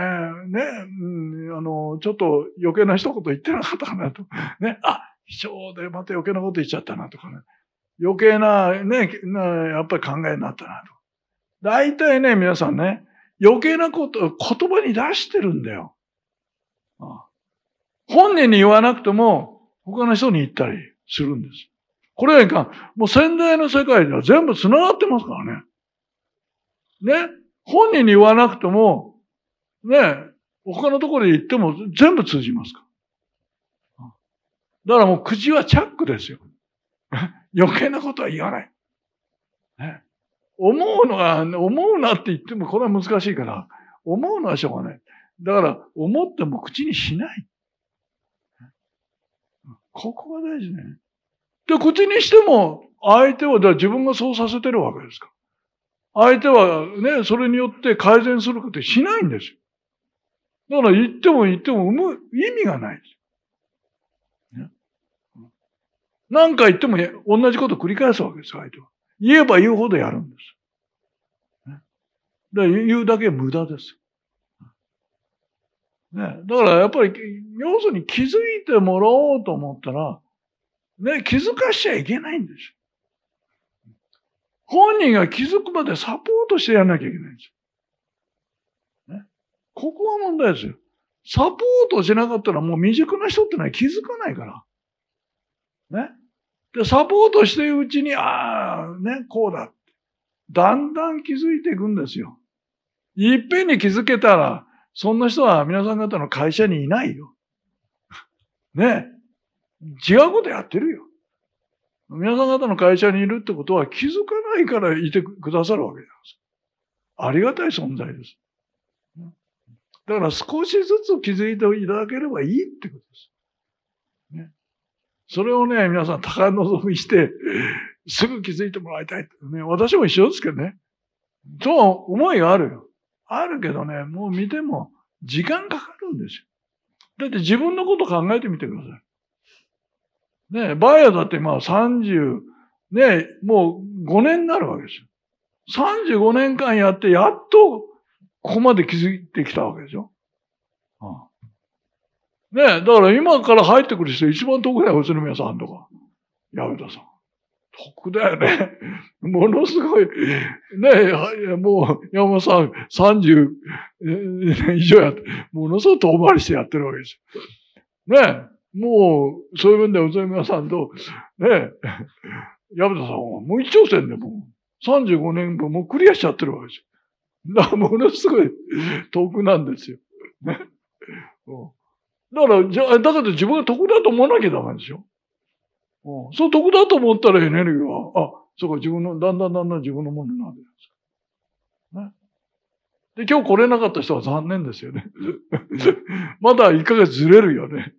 ちょっと余計な一言言ってなかったかなと。ね、秘書でまた余計なこと言っちゃったなとかね。余計な、ね、やっぱり考えになったなと。大体ね、皆さんね、余計なことを言葉に出してるんだよ。本人に言わなくても、他の人に言ったりするんです。これはいかん。もう先代の世界では全部繋がってますからね。ね。本人に言わなくても、ね、他のところで言っても全部通じますから。だからもう口はチャックですよ。余計なことは言わない。ね。思うなって言ってもこれは難しいから、思うのはしょうがない。だから、思っても口にしない。ここが大事ね。で、口にしても、相手は自分がそうさせてるわけですから。相手はね、それによって改善することしないんですよ。だから言っても意味がないです。ね、何回言っても同じことを繰り返すわけです、相手は。言えば言うほどやるんです。ね、だから言うだけ無駄です。 ね。だからやっぱり、要するに気づいてもらおうと思ったら、ね、気づかしちゃいけないんですよ。本人が気づくまでサポートしてやらなきゃいけないんですよ。ね。ここは問題ですよ。サポートしなかったらもう未熟な人ってのは気づかないから。ね。で、サポートしているうちに、こうだ。だんだん気づいていくんですよ。いっぺんに気づけたら、そんな人は皆さん方の会社にいないよ。ね。違うことやってるよ。皆さん方の会社にいるってことは気づかないからいてくださるわけです。ありがたい存在です。だから少しずつ気づいていただければいいってことです。ね、それをね、皆さん高望みして、すぐ気づいてもらいたいってね。私も一緒ですけどね。そう思いがあるよ。あるけどね、もう見ても時間かかるんですよ。だって自分のこと考えてみてください。ね、バイヤーだってまあ30、ね、もう5年になるわけですよ。35年間やってやっとここまで気づいてきたわけでしょ。ね、だから今から入ってくる人一番得だよ、宇都宮さんとか。矢部田さん。得だよね。ものすごい。ね、もう山本さん30年以上やって、ものすごい遠回りしてやってるわけですよ。ね。もう、そういう面で宇都宮さんと、ね、矢部田さんはもう一挑戦でもう35年分もうクリアしちゃってるわけですよ。だからものすごい得なんですよ。ね。だから自分が得だと思わなきゃダメですよ。そう得だと思ったらエネルギーは、そうか、自分の、だんだん自分のものになるんですね。で、今日来れなかった人は残念ですよね。まだ1ヶ月ずれるよね。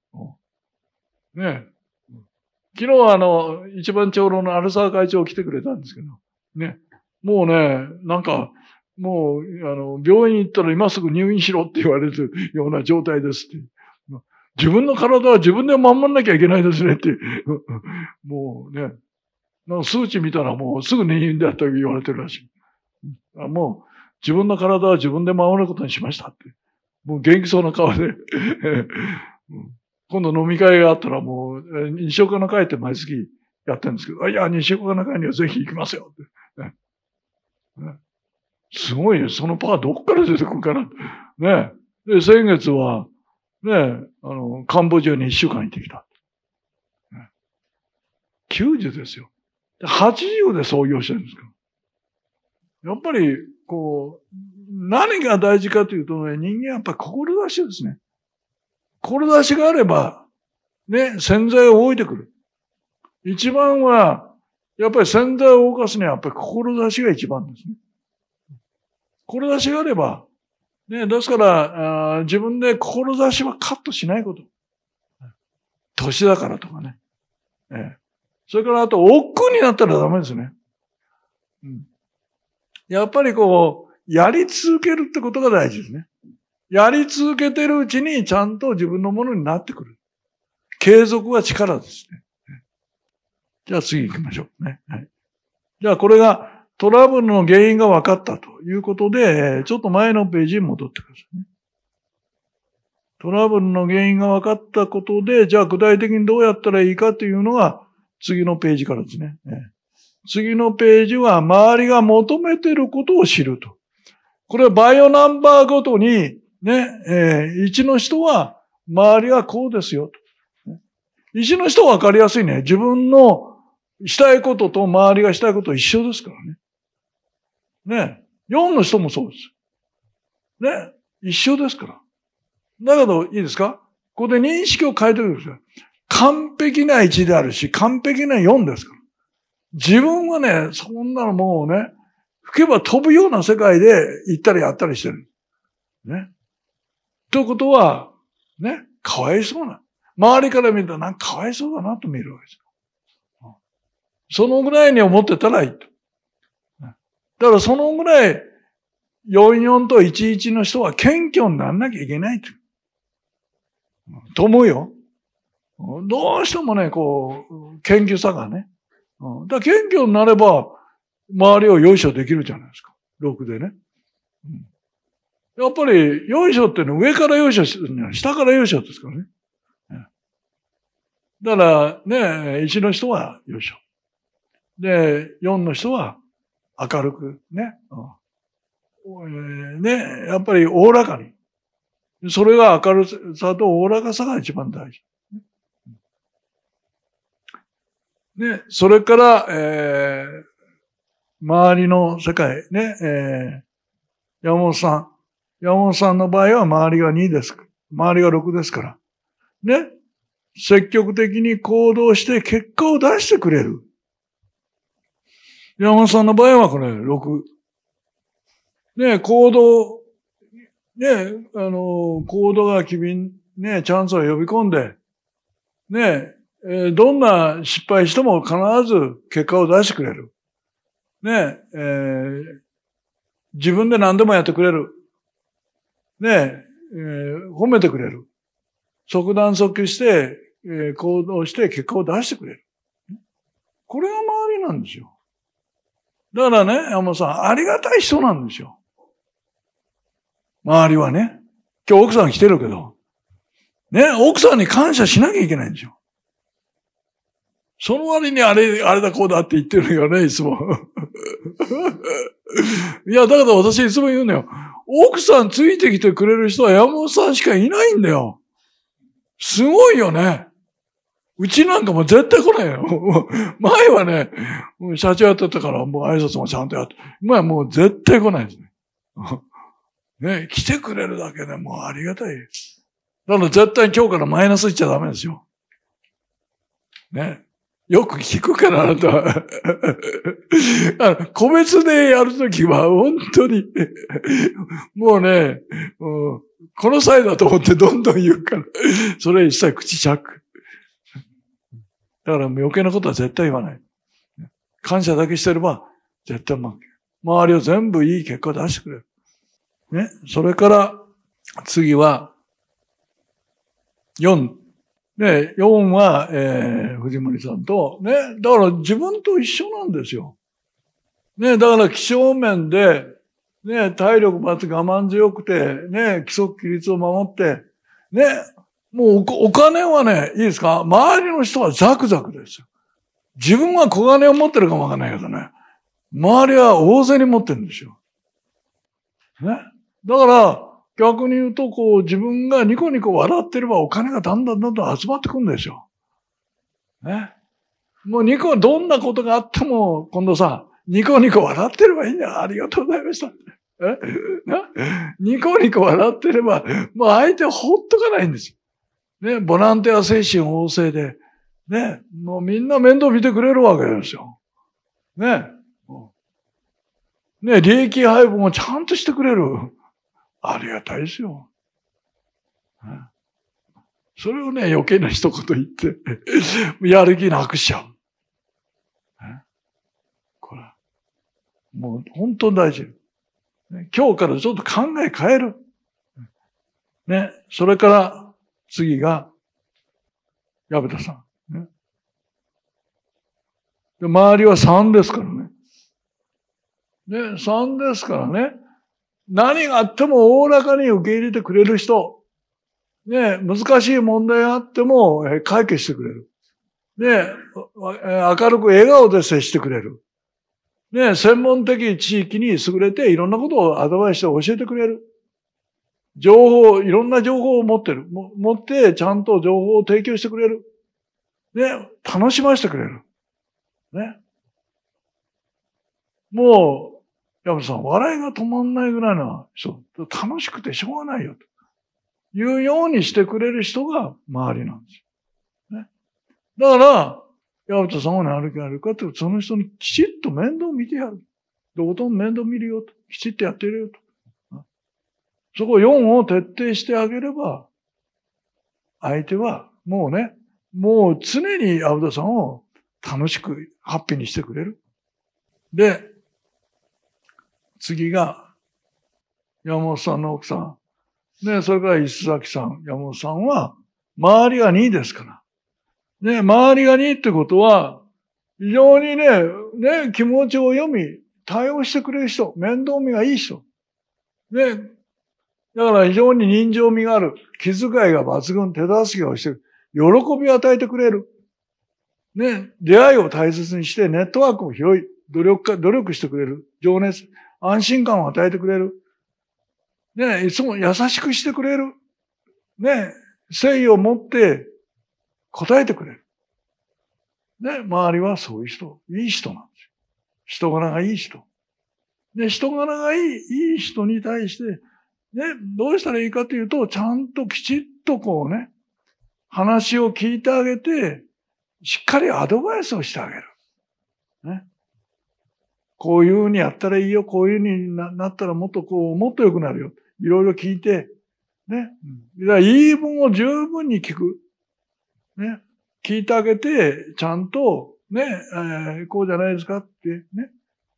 ね。昨日は一番長老のアルサー会長来てくれたんですけど、ね。もうね、なんか、もう、病院行ったら今すぐ入院しろって言われるような状態ですって。自分の体は自分で守んなきゃいけないですねって。もうね、なんか数値見たらもうすぐ入院だと言われてるらしい。もう自分の体は自分で守ることにしましたって。もう元気そうな顔で。今度飲み会があったらもう、西岡の会って毎月やってるんですけど、いや、西岡の会にはぜひ行きますよって。すごいね。そのパワーどっから出てくるかな。ね。で、先月は、ね、カンボジアに1週間行ってきた。90ですよ。80で創業してるんですから。やっぱり、何が大事かというとね、人間はやっぱり志ですね。志があれば、ね、潜在を動いてくる。一番は、やっぱり潜在を動かすにはやっぱり志が一番ですね。志があれば、ね、ですから、自分で志はカットしないこと。年だからとかね。それからあと、億劫になったらダメですね。やっぱりやり続けるってことが大事ですね。やり続けてるうちにちゃんと自分のものになってくる。継続は力ですね。じゃあ次行きましょうね。じゃあこれがトラブルの原因が分かったということで、ちょっと前のページに戻ってくださいね。トラブルの原因が分かったことで、じゃあ具体的にどうやったらいいかというのが次のページからですね。次のページは周りが求めていることを知ると。これはバイオナンバーごとにね、1の人は周りはこうですよと。1の人は分かりやすいね。自分のしたいことと周りがしたいこと一緒ですからね。ね。4の人もそうです。ね。一緒ですから。だけど、いいですか？ここで認識を変えてくるんですよ。完璧な1であるし、完璧な4ですから。自分はね、そんなのもうね、吹けば飛ぶような世界で行ったりやったりしてる。ね。ということは、ね、かわいそうな。周りから見るとなんかかわいそうだなと見るわけですよ。そのぐらいに思ってたらいいと。だからそのぐらい、44と11の人は謙虚にならなきゃいけないと。と思うよ。どうしてもね、謙虚さがね。だから謙虚になれば、周りをよいしょできるじゃないですか。6でね。 やっぱり、よいしょっていうのは上からよいしょしてるんじゃない、下からよいしょですからね。だから、ね、1の人はよいしょ。で、4の人は明るくね。ね、やっぱりおおらかに。それが明るさとおおらかさが一番大事。ね、それから、周りの世界、ね、山本さんの場合は周りが2です。周りが6ですから。ね、積極的に行動して結果を出してくれる。山本さんの場合はこれ6。ね、行動が機敏、ね、チャンスを呼び込んで、ね、どんな失敗しても必ず結果を出してくれる。ね、自分で何でもやってくれる。ね、褒めてくれる。即断即決して、行動して結果を出してくれる。これが周りなんですよ。だからね、山本さん、ありがたい人なんですよ。周りはね。今日奥さん来てるけど、ね、奥さんに感謝しなきゃいけないんですよ。その割にあれだこうだって言ってるよね、いつも。いや、だから私いつも言うのよ。奥さんついてきてくれる人は山本さんしかいないんだよ。すごいよね。うちなんかもう絶対来ないよ。前はね、社長やってたからもう挨拶もちゃんとやって。前はもう絶対来ないですね。ね、来てくれるだけでもうありがたい。だから絶対今日からマイナス言っちゃダメですよ。ね。よく聞くから、あなた。個別でやるときは、本当に、もうね、この際だと思ってどんどん言うから、それ一切口チャック。だから余計なことは絶対言わない。感謝だけしてれば、絶対周りを全部いい結果を出してくれる。ね。それから、次は、4。ね、4は、藤森さんと、ね、だから自分と一緒なんですよ。ね、だから気象面で、ね、体力抜我慢強くて、ね、規則規律を守って、ね、もうお金はね、いいですか？周りの人はザクザクですよ。自分は小金を持ってるかもわかんないけどね、周りは大勢に持ってるんですよ。ね。だから、逆に言うと、自分がニコニコ笑ってればお金がだんだん集まってくるんですよ。ね。もうどんなことがあっても、今度さ、ニコニコ笑ってればいいんだよ。ありがとうございました。ニコニコ笑ってれば、もう相手をほっとかないんですよ。ね。ボランティア精神旺盛で、ね。もうみんな面倒見てくれるわけですよ。ね。ね。利益配分をちゃんとしてくれる。ありがたいですよ。それをね、余計な一言言って、やる気なくしちゃう。これ。もう本当に大事。今日からちょっと考え変える。ね。それから次が、矢部田さん。ね。で、周りは3ですからね。ね、3ですからね。何があってもおおらかに受け入れてくれる人。ね、難しい問題があっても解決してくれる。ね、明るく笑顔で接してくれる。ね、専門的地域に優れていろんなことをアドバイスして教えてくれる。いろんな情報を持ってる。持ってちゃんと情報を提供してくれる。ね、楽しませてくれる。ね。もう、山本さん、笑いが止まんないぐらいの人、楽しくてしょうがないよ、というようにしてくれる人が周りなんですよ。ね。だから、山本さんは何やるかって、その人にきちっと面倒見てやる。どうとも面倒見るよと。きちっとやってるよと。そこ4を徹底してあげれば、相手はもうね、もう常に青田さんを楽しく、ハッピーにしてくれる。で、次が、山本さんの奥さん。ね、それから石崎さん、山本さんは、周りが2ですから。ね、周りが2ってことは、非常にね、気持ちを読み、対応してくれる人、面倒見がいい人。ね、 だから非常に人情味がある。気遣いが抜群、手助けをしてる。喜びを与えてくれる。ね、出会いを大切にしてネットワークも広い。努力してくれる。情熱、安心感を与えてくれる。ね、いつも優しくしてくれる。ね、誠意を持って答えてくれる。ね、周りはそういう人、いい人なんですよ。人柄がいい人。で、人柄がいい人に対して、ね、どうしたらいいかというと、ちゃんときちっとこうね、話を聞いてあげて、しっかりアドバイスをしてあげる。ね。こういうふうにやったらいいよ、こういうふうになったらもっと良くなるよ。いろいろ聞いて、ね。だから言い分を十分に聞く。ね。聞いてあげて、ちゃんと、ね、こうじゃないですかってね。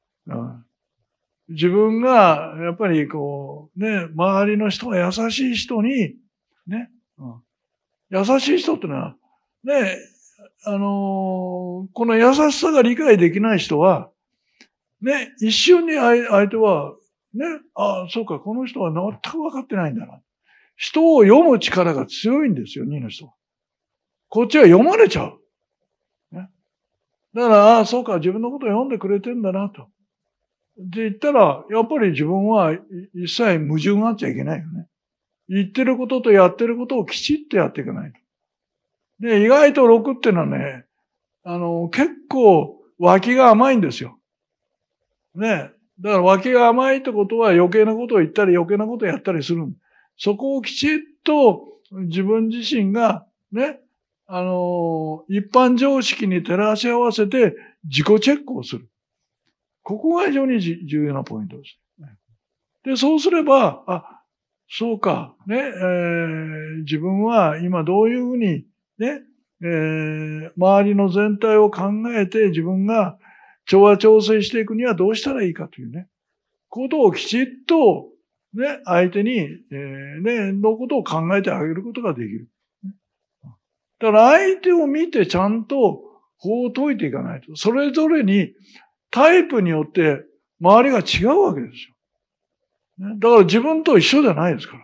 自分が、やっぱりね、周りの人が優しい人に、ね。優しい人ってのは、ね、この優しさが理解できない人は、ね、一瞬に相手は、ね、そうか、この人は全く分かってないんだな。人を読む力が強いんですよ、2の人は。こっちは読まれちゃう。ね、だから、そうか、自分のことを読んでくれてんだな、と。って言ったら、やっぱり自分は一切矛盾があっちゃいけないよね。言ってることとやってることをきちっとやっていかないと。で、意外と6っていうのはね、結構脇が甘いんですよ。ね。だから脇が甘いってことは余計なことを言ったり余計なことをやったりする。そこをきちっと自分自身がね、一般常識に照らし合わせて自己チェックをする。ここが非常に重要なポイントです。で、そうすれば、そうか、ね、自分は今どういうふうにね、周りの全体を考えて自分が調和調整していくにはどうしたらいいかというね、ことをきちっと、ね、相手に、のことを考えてあげることができる。だから相手を見てちゃんと法を解いていかないと。それぞれにタイプによって周りが違うわけですよ。だから自分と一緒じゃないですから。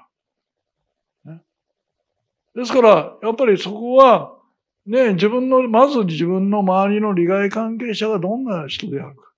ですから、やっぱりそこは、ね、まず自分の周りの利害関係者がどんな人であるか。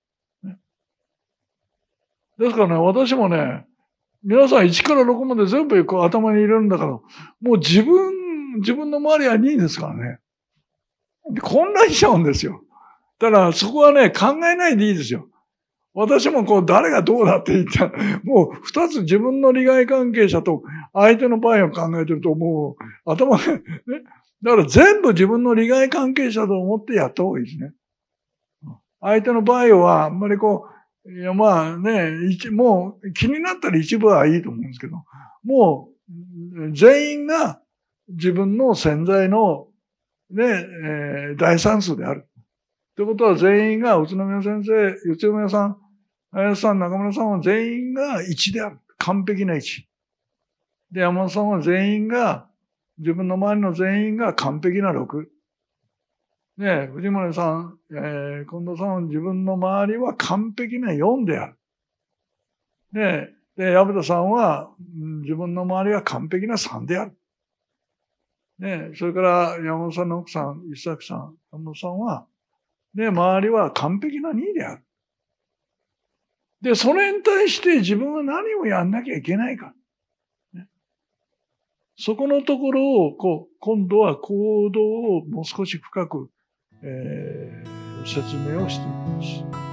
ですからね、私もね、皆さん1から6まで全部頭に入れるんだから、もう自分の周りは2ですからね。混乱しちゃうんですよ。だからそこはね、考えないでいいですよ。私も誰がどうだって言ったら、もう2つ自分の利害関係者と相手の場合を考えてると、もう頭がね、だから全部自分の利害関係者と思ってやった方がいいですね。相手の場合はあんまりいやまあね、もう気になったら一部はいいと思うんですけど、もう全員が自分の潜在のね、大算数である。ということは全員が宇都宮先生、宇都宮さん、林さん、中村さんは全員が1である。完璧な1。で、山本さんは全員が、自分の周りの全員が完璧な6。ね、藤森さん、近藤さんは自分の周りは完璧な4である。で、薮田さんは、自分の周りは完璧な3である。ね、それから山本さんの奥さん、石崎さん、山本さんは、で、周りは完璧な2である。で、それに対して自分は何をやんなきゃいけないか。ね、そこのところを、今度は行動をもう少し深く、説明をしていきます。